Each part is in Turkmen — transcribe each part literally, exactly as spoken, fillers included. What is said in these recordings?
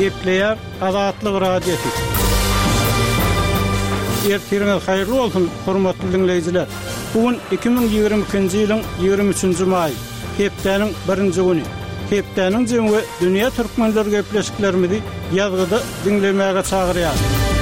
Gepleýär Azatlyk radiosu. Ertiriniz haýyrly bolsun, hormatly dinleýijiler. Bugün iki bin ýigirme ikinji ýylyň ýigirme üçünji maý, hepdeniň birinji güni. Hepdeniň jemgy dünýä türkmenleri gepleşiklerimizi ýazgyda dinlemäge çagyrýar.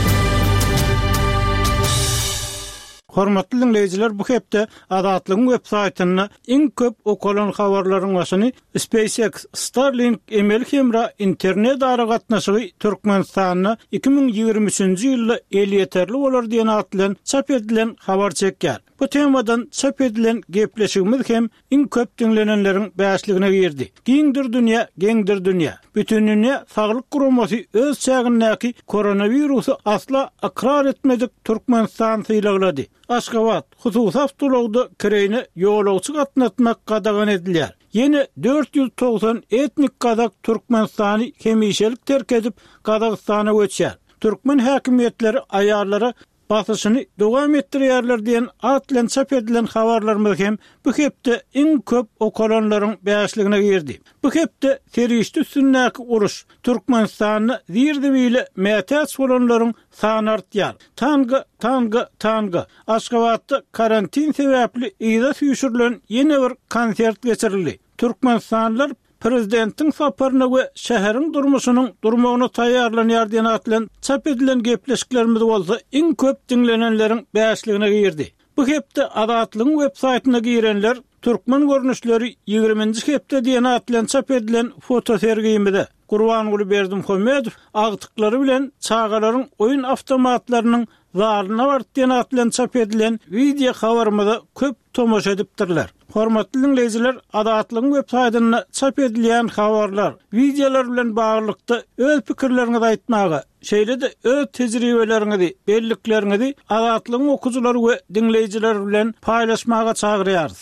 Hormatly dinleýijiler, bu hepde Azatlygyň web saýtyna iň köp okulan habarlaryň başyny SpaceX, Starlink, emel hemra internet ara gatnaşygy Türkmenistanyna iki bin ýigirme üçünji ýylda el ýeterli bolar diýen atlan çap edilen habar çekýär. Bu temadan çap edilen gepleşigimiz hem iň köp dinlenenleriň bäşligine girdi. Giňdir dünýä, geňdir dünýä. Bütün dünýä saglyk guramasy öz çägindäki koronavirusy asla akrar etmedik Türkmenistan sylaglady. Aşgabat, hususy awtologda kireyni ýolagçy gatnatmak gadagan edilýär. Yeni dört yüz doksan etnik Kazak Türkmenistany hemişelik terk edip Kazakstana göçýär. Türkmen häkimetleri aýarlara basyşyny dowam etdirýärler diýen atlan çap edilen habarlarymyz hem bu hepde iň köp okulanlaryň bäşligine girdi. Bu hepde terişli üstündäki uruş Türkmenistanyny zirdibiyle mätäç bolanlaryň sany artýar. Tanga, tanga, tanga. Aşgabatda karantin sebäpli ýyza süýşürilen ýene bir konsert geçirildi. Türkmenistanlylar Prezidentin saparyna we şäheriň durmuşynyň durmagyna taýýarlanýar diýen atlan çap edilen gepleşiklerimiz bolsa iň köp dinlenenleriň bäşligine girdi. Bu hepde Azatlygyň web saýtyna girenler Türkmen görnüşleri ýigirminji hepde diýen atlan çap edilen foto sergimizde Gurbanguly Berdimuhammedow agtykları bilen çağalaryň oýun awtomatlarynyň zaryna bart diýen atlan çap edilen video habarymyza köp tomoşa edipdirler. Hormatly dinleýijiler, Azatlygyň web saýtyna çap edilen habarlar, videolar bilen baglykda öz pikirleriňizi aýtmagy, şeýle-de öz tejribeleriňizi, belliklerinizi Azatlygyň okuwçylary we dinleýijiler bilen paýlaşmaga çagyrýarys.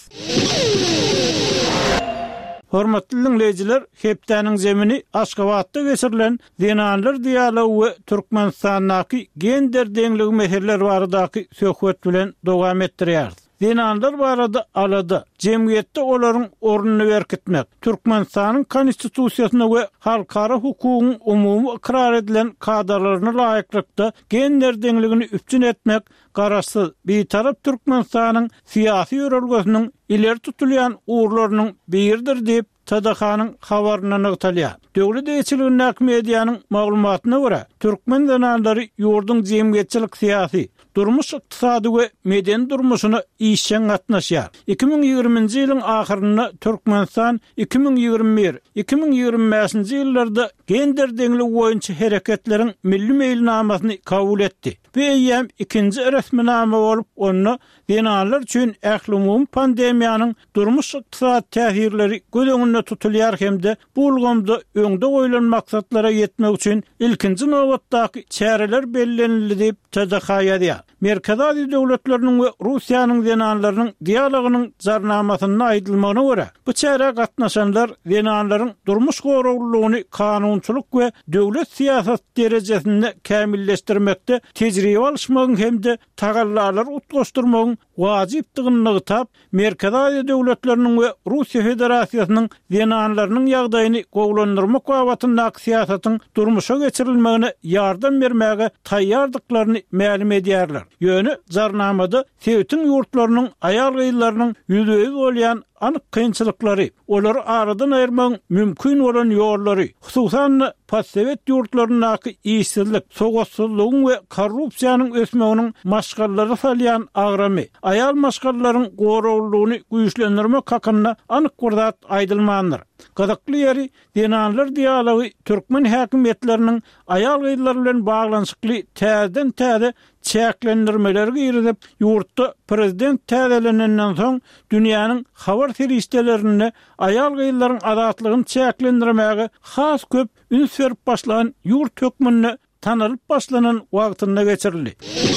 Hormatly dinleýijiler, hepdeniň zemini Aşgabatda geçirilen Dinanlar dialogu we Türkmenistanyňky gender deňligi meselleri baradaky söhbet bilen dowam etdirýär. Dinanlar barada alada jemgyýetde olaryň ornuny berkitmek, Türkmenistanyň konstitusiýasyna we halkara hukugyň umumy ikrar edilen kadarlaryna laýyklykda gender deňligini üpçün etmek garaşsyz bir tarap Türkmenistanyň syýasy ýörelgesiniň ileri tutulýan uğurlarynyň biridir diýip T D H-nyň habaryna nagtalýar. Döwlet eýçiliginiň mediýanyň maglumatyna görä, türkmen dinanlary ýurdun jemgyýetçilik syýasy, durmuş ykdysady we meden durmuşyna işen gatnaşýar. iki bin ýigirminji ýylyň ahyryna Türkmenistan iki bin ýigirme bir iki bin ýigirme beşinji ýyllarda gender deňligi boýunça hereketleriň milli meýilnamasyny kabul etdi. Bu ýem ikinji resminama bolup, onu dinanlar üçin ähli pandemiýanyň durmuş ykdysady täsirleri göz öňünde tutulýar hemde bu ulgamda öňde goýulan maksatlara ýetmek üçin ilkinji nowatdaky çäreler bellenildi diýip T D H ýazýar. Merkez Aziýa döwletleriniň we Russiýanyň dinanlarynyň dialogynyň jarnamasyna aýdylmagyna görä, bu çäre gatnaşanlar dinanlaryň durmuş goraglygyny kanunçylyk we döwlet siýasat derejesinde kämilleşdirmekde tejribe alşmagyň hemde tagallarlar utgaşdyrmagyň wajypdygyny tap, Merkez Aziýa döwletleriniň we Russiýa Federasiýasynyň dinanlarynyň ýagdaýyny gowlandyrmak wagtyndaky siýasatyň durmuşa geçirilmegine ýardam bermäge taýýardyklaryny ma'lum edýärler. Ýöne jarnamada Sewitiň ýurtlarynyň aýal gyýlarynyň ýüzüňiz bolýan anyk kynçylyklary, olary aradan aýyrmak mümkin bolan ýollary, hususan postsovet ýurtlarynyňky işsizlik, sogatsızlygyň we korrupsiýanyň ösmeginiň maşgallary salýan agramy, aýal maşgallaryň goraglygyny güýçlendirmek hakyna anyk gurdat aýdylmandyr. Gadakly ýeri dinanlar dialogu türkmen häkimetleriniň aýal gyýlary bilen baglanyşykly täzeden täze çäklendirmeleri girizip ýurtda prezident täzelenenden soň dünýäniň habar serişdelerini aýal gyýlaryň azatlygyny çäklendirmäge has köp üns berip başlanan ýurt hökmüne tanalyp başlanan wagtynda geçirildi.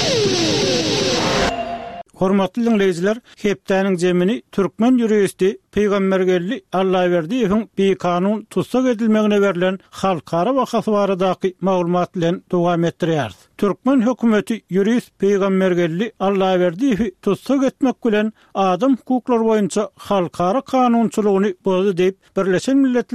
Hormatly dinleýijiler, hepdeniň jemini türkmen ýuristi Peýgambergelli Allaýberdiýewiň bir kanun tutsak edilmegine berilen halkara wakasy baradaky maglumat bilen dowam etdirýär. Türkmen hökümeti ýurist Peýgambergelli Allaýberdiýewi tutsak etmek bilen adam hukuklary boýunça halkara kanunçylygyny bozdy diýip Birleşen Milletler